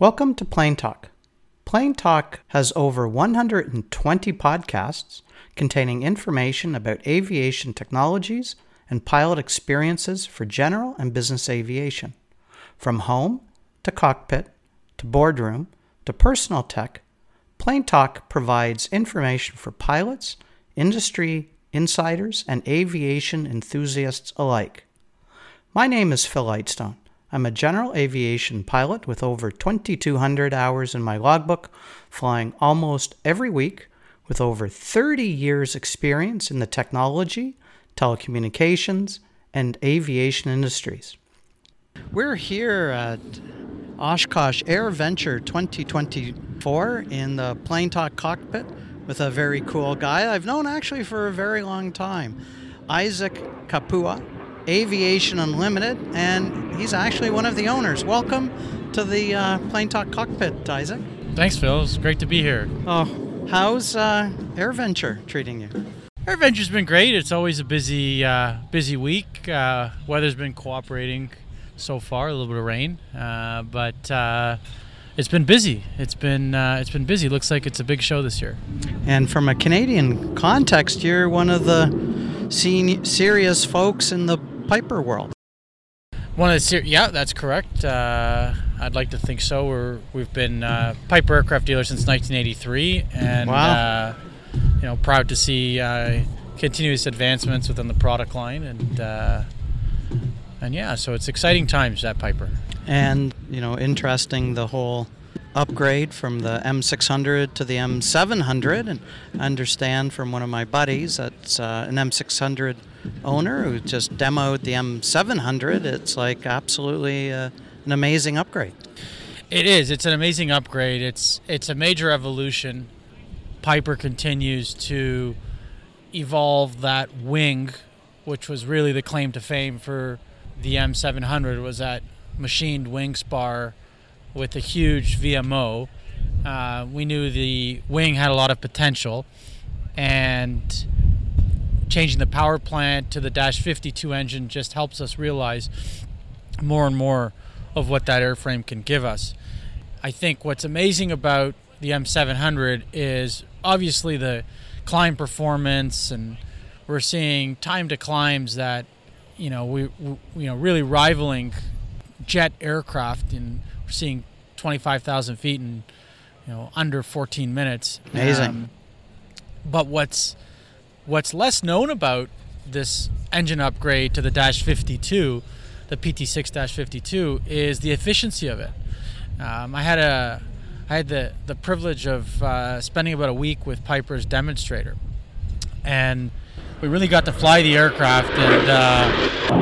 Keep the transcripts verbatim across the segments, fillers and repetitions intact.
Welcome to Plane Talk. Plane Talk has over one hundred twenty podcasts containing information about aviation technologies and pilot experiences for general and business aviation. From home to cockpit to boardroom to personal tech, Plane Talk provides information for pilots, industry insiders, and aviation enthusiasts alike. My name is Phil Lightstone. I'm a general aviation pilot with over twenty-two hundred hours in my logbook, flying almost every week with over thirty years experience in the technology, telecommunications, and aviation industries. We're here at Oshkosh AirVenture twenty twenty-four in the Plane Talk cockpit with a very cool guy I've known actually for a very long time, Isaac Kapua, Aviation Unlimited, and he's actually one of the owners. Welcome to the uh, Plane Talk cockpit, Isaac. Thanks, Phil. It's great to be here. Oh, how's uh, AirVenture treating you? AirVenture's been great. It's always a busy, uh, busy week. Uh, weather's been cooperating so far. A little bit of rain, uh, but uh, it's been busy. It's been uh, it's been busy. Looks like it's a big show this year. And from a Canadian context, you're one of the senior, serious folks in the Piper world. One of the ser- yeah, that's correct. Uh, I'd like to think so. We're we've been uh, Piper aircraft dealer since nineteen eighty-three, and wow. uh, you know, proud to see uh, continuous advancements within the product line, and uh, and yeah, so it's exciting times at Piper. And you know, interesting the whole upgrade from the M six hundred to the M seven hundred, and I understand from one of my buddies that's uh, an M six hundred owner who just demoed the M seven hundred. It's like absolutely uh, an amazing upgrade. It is. It's an amazing upgrade. It's it's a major evolution. Piper continues to evolve that wing, which was really the claim to fame for the M seven hundred, was that machined wing spar with a huge V M O. Uh, we knew the wing had a lot of potential, and changing the power plant to the Dash fifty-two engine just helps us realize more and more of what that airframe can give us. I think what's amazing about the M seven hundred is obviously the climb performance, and we're seeing time to climbs that, you know, we, we you know really rivaling jet aircraft, and we're seeing twenty-five thousand feet in, you know, under fourteen minutes. Amazing. Um, but what's what's less known about this engine upgrade to the Dash fifty-two, the P T six fifty-two, is the efficiency of it. Um, I had a I had the the privilege of uh, spending about a week with Piper's demonstrator, and we really got to fly the aircraft. And uh,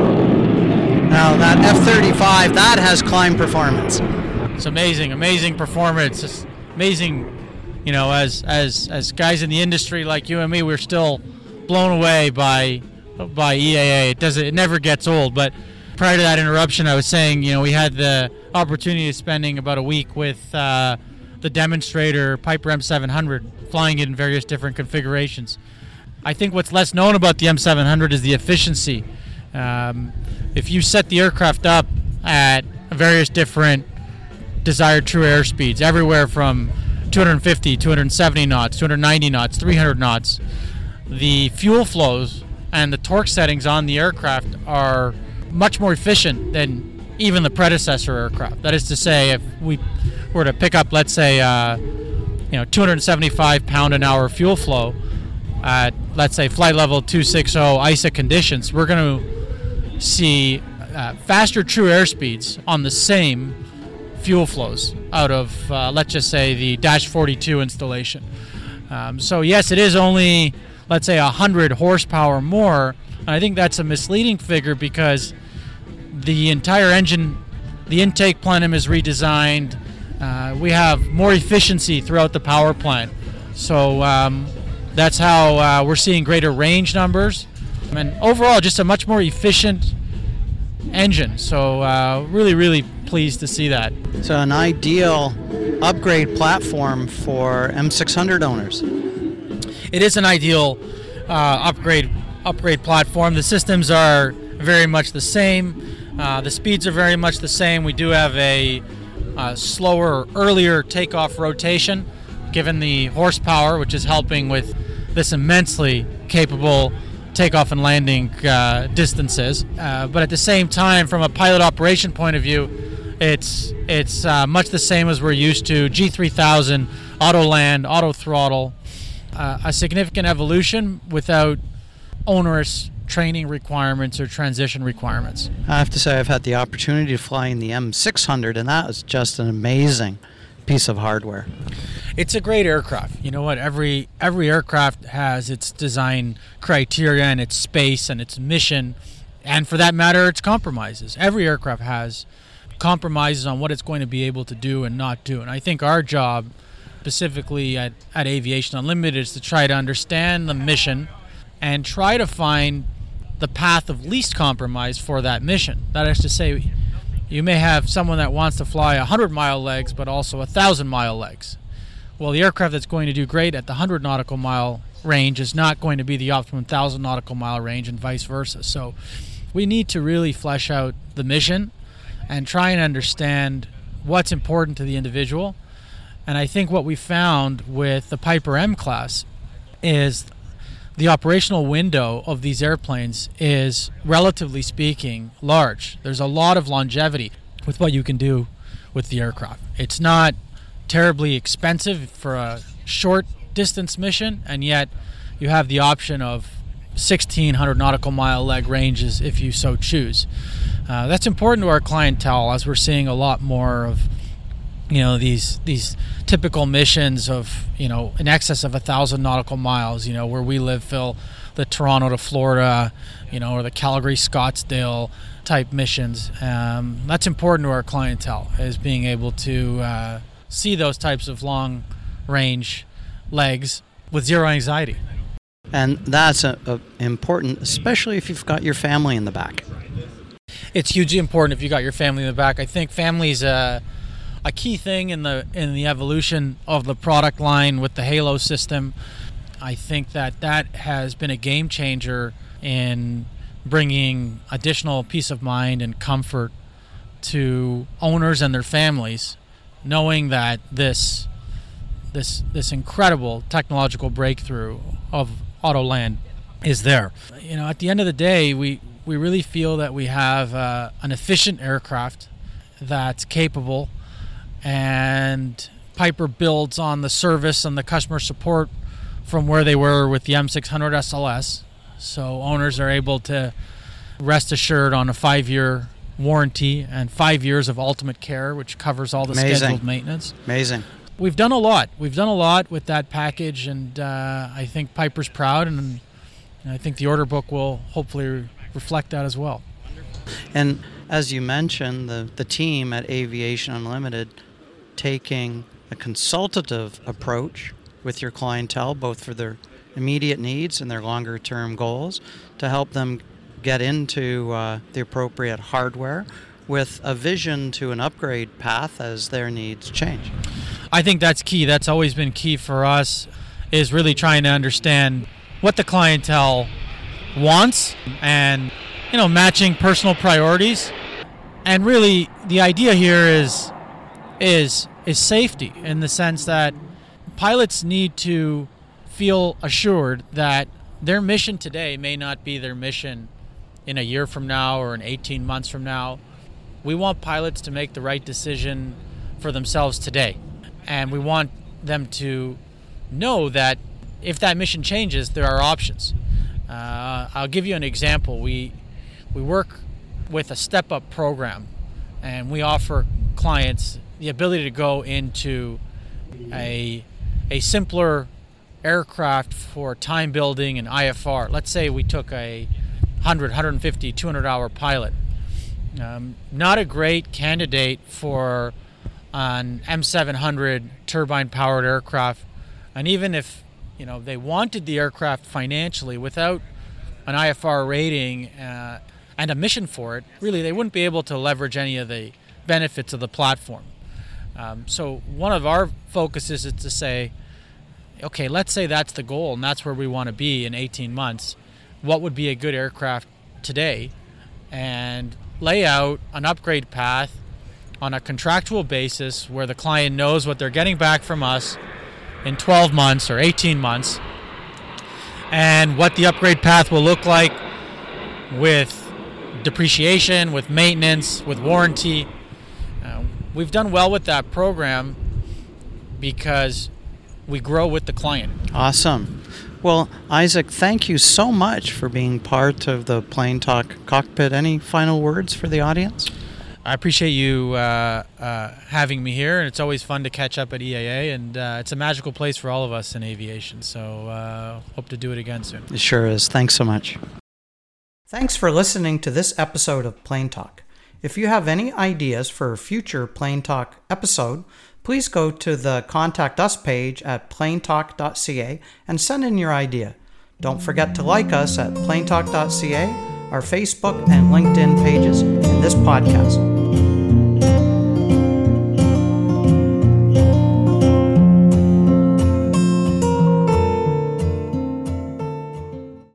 now that F thirty-five, that has climb performance. It's amazing, amazing performance. It's amazing, you know, as as as guys in the industry like you and me, we're still blown away by by E A A. It doesn't, it never gets old. But prior to that interruption, I was saying, you know, we had the opportunity of spending about a week with uh, the demonstrator Piper M seven hundred, flying it in various different configurations. I think what's less known about the M seven hundred is the efficiency. Um, if you set the aircraft up at various different desired true air speeds, everywhere from two hundred fifty, two hundred seventy knots, two hundred ninety knots, three hundred knots, the fuel flows and the torque settings on the aircraft are much more efficient than even the predecessor aircraft. That is to say, if we were to pick up, let's say, uh, you know, two hundred seventy-five pound an hour fuel flow at, let's say, flight level two sixty I S A conditions, we're going to see uh, faster true air speeds on the same fuel flows out of, uh, let's just say, the Dash forty-two installation. Um, so yes, it is only, let's say, one hundred horsepower more. And I think that's a misleading figure because the entire engine, the intake plenum is redesigned. Uh, we have more efficiency throughout the power plant. So um, that's how uh, we're seeing greater range numbers. And overall, just a much more efficient engine. So uh, really, really pleased to see that. So an ideal upgrade platform for M six hundred owners. It is an ideal uh, upgrade upgrade platform. The systems are very much the same. Uh, the speeds are very much the same. We do have a uh, slower, earlier takeoff rotation, given the horsepower, which is helping with this immensely capable takeoff and landing uh, distances. Uh, but at the same time, from a pilot operation point of view, it's it's uh, much the same as we're used to. G three thousand, auto land, auto throttle, uh, a significant evolution without onerous training requirements or transition requirements. I have to say I've had the opportunity to fly in the M six hundred, and that was just an amazing piece of hardware. It's a great aircraft. You know what? Every every aircraft has its design criteria and its space and its mission, and for that matter, its compromises. Every aircraft has compromises on what it's going to be able to do and not do. And I think our job, specifically at, at Aviation Unlimited, is to try to understand the mission and try to find the path of least compromise for that mission. That is to say, you may have someone that wants to fly one hundred mile legs but also one thousand mile legs. Well, the aircraft that's going to do great at the one hundred nautical mile range is not going to be the optimum one thousand nautical mile range, and vice versa. So we need to really flesh out the mission and try and understand what's important to the individual. And I think what we found with the Piper M class is the operational window of these airplanes is, relatively speaking, large. There's a lot of longevity with what you can do with the aircraft. It's not terribly expensive for a short distance mission, and yet you have the option of sixteen hundred nautical mile leg ranges if you so choose. Uh, that's important to our clientele, as we're seeing a lot more of, you know, these these typical missions of, you know, in excess of a thousand nautical miles. You know, where we live, Phil, the Toronto to Florida, you know, or the Calgary Scottsdale type missions. Um, that's important to our clientele, is being able to uh, see those types of long range legs with zero anxiety. And that's a, a important, especially if you've got your family in the back. It's hugely important if you got your family in the back. I think family's a, a key thing in the in the evolution of the product line with the Halo system. I think that that has been a game changer in bringing additional peace of mind and comfort to owners and their families, knowing that this this this incredible technological breakthrough of Autoland is there. You know, at the end of the day, we we really feel that we have uh, an efficient aircraft that's capable, and Piper builds on the service and the customer support from where they were with the M six hundred S L S. So owners are able to rest assured on a five-year warranty and five years of ultimate care, which covers all the Amazing. scheduled maintenance. Amazing. We've done a lot. We've done a lot with that package, and uh, I think Piper's proud, and, and I think the order book will hopefully reflect that as well. And as you mentioned, the, the team at Aviation Unlimited taking a consultative approach with your clientele, both for their immediate needs and their longer term goals, to help them get into uh, the appropriate hardware with a vision to an upgrade path as their needs change. I think that's key. That's always been key for us, is really trying to understand what the clientele wants and, you know, matching personal priorities. And really the idea here is is is safety, in the sense that pilots need to feel assured that their mission today may not be their mission in a year from now or in eighteen months from now. We want pilots to make the right decision for themselves today. And we want them to know that if that mission changes, there are options. Uh, I'll give you an example. We we work with a step-up program, and we offer clients the ability to go into a a simpler aircraft for time building and I F R. Let's say we took a one hundred, one fifty, two hundred hour pilot. Um, not a great candidate for an M seven hundred turbine-powered aircraft, and even if, you know, they wanted the aircraft financially without an I F R rating uh, and a mission for it, really they wouldn't be able to leverage any of the benefits of the platform. Um, so one of our focuses is to say, okay, let's say that's the goal and that's where we want to be in eighteen months. What would be a good aircraft today? And lay out an upgrade path on a contractual basis where the client knows what they're getting back from us in twelve months or eighteen months, and what the upgrade path will look like with depreciation, with maintenance, with warranty. Uh, we've done well with that program because we grow with the client. Awesome. Well, Isaac, thank you so much for being part of the Plane Talk Cockpit. Any final words for the audience? I appreciate you uh, uh, having me here, and it's always fun to catch up at E A A, and uh, it's a magical place for all of us in aviation, so uh, hope to do it again soon. It sure is. Thanks so much. Thanks for listening to this episode of Plane Talk. If you have any ideas for a future Plane Talk episode, please go to the Contact Us page at planetalk dot c a and send in your idea. Don't forget to like us at planetalk dot c a, our Facebook and LinkedIn pages, and this podcast.